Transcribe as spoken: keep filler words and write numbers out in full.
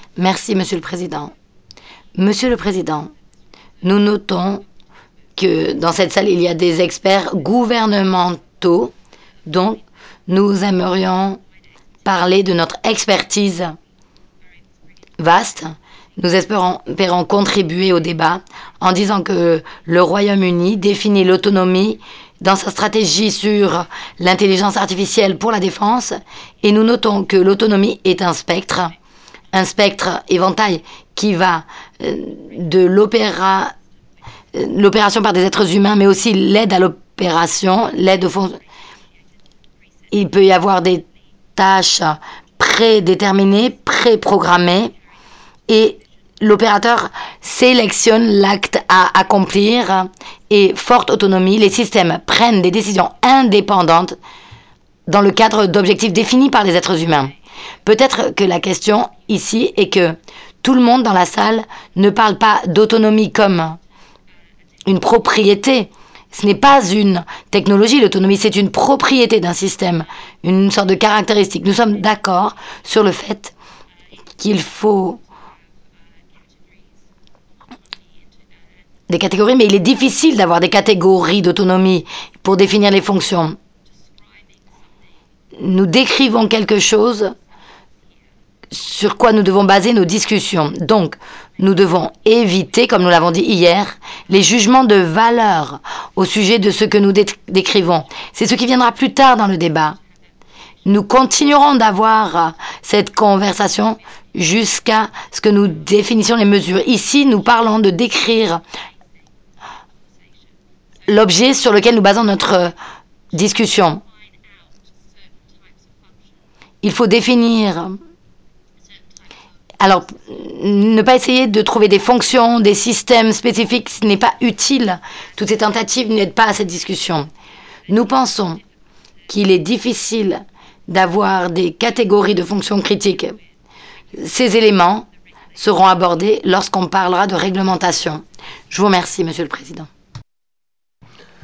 Merci, Monsieur le Président. Monsieur le Président, nous notons que dans cette salle, il y a des experts gouvernementaux, donc nous aimerions parler de notre expertise vaste. Nous espérons, espérons contribuer au débat en disant que le Royaume-Uni définit l'autonomie dans sa stratégie sur l'intelligence artificielle pour la défense, et nous notons que l'autonomie est un spectre, un spectre éventail qui va euh, de l'opéra, euh, l'opération par des êtres humains, mais aussi l'aide à l'opération, l'aide au fond. Il peut y avoir des tâches prédéterminées, préprogrammées, et l'opérateur sélectionne l'acte à accomplir et forte autonomie, les systèmes prennent des décisions indépendantes dans le cadre d'objectifs définis par les êtres humains. Peut-être que la question ici est que tout le monde dans la salle ne parle pas d'autonomie comme une propriété. Ce n'est pas une technologie, l'autonomie, c'est une propriété d'un système, une sorte de caractéristique. Nous sommes d'accord sur le fait qu'il faut des catégories, mais il est difficile d'avoir des catégories d'autonomie pour définir les fonctions. Nous décrivons quelque chose sur quoi nous devons baser nos discussions. Donc, nous devons éviter, comme nous l'avons dit hier, les jugements de valeur au sujet de ce que nous dé décrivons. C'est ce qui viendra plus tard dans le débat. Nous continuerons d'avoir cette conversation jusqu'à ce que nous définissions les mesures. Ici, nous parlons de décrire l'objet sur lequel nous basons notre discussion. Il faut définir. Alors, ne pas essayer de trouver des fonctions, des systèmes spécifiques, ce n'est pas utile. Toutes ces tentatives n'aident pas à cette discussion. Nous pensons qu'il est difficile d'avoir des catégories de fonctions critiques. Ces éléments seront abordés lorsqu'on parlera de réglementation. Je vous remercie, Monsieur le Président.